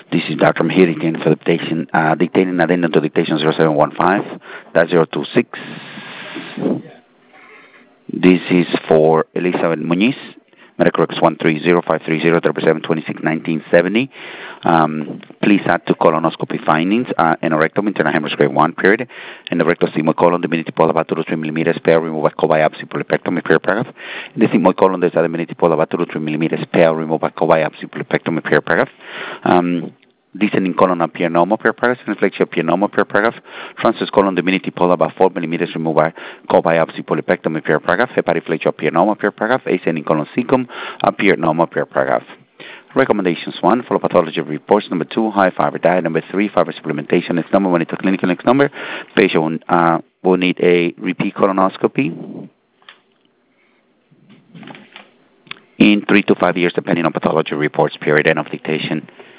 This is Dr. Mahiri again for the dictation, dictating addendum to dictation 0715-026. This is for Elizabeth Muñiz, medical records 130-530-726-1970. Please add to colonoscopy findings in a rectum internal hemorrhage grade 1 period, and the rectal sigmoid colon, diminutive pola about 2 to 3 millimeters, pale, remove by co-biopsy, polypectomy, period paragraph. In the sigmoid colon, there's a diminutive pola about 2 to 3 millimeters, pale, remove by co-biopsy, polypectomy, period paragraph. Descending colon appear normal, period paragraph. Inflection appear normal, period paragraph. Transverse colon, diminutive pola about 4 millimeters, remove by co-biopsy, polypectomy, period paragraph. Hepatic flexure appear normal, period paragraph. Ascending colon cecum appear normal, period paragraph. Recommendations: 1, follow pathology reports. 2, high fiber diet. 3, fiber supplementation. Next number, monitor clinical. Next number, patient will need a repeat colonoscopy in 3 to 5 years, depending on pathology reports. Period. End of dictation.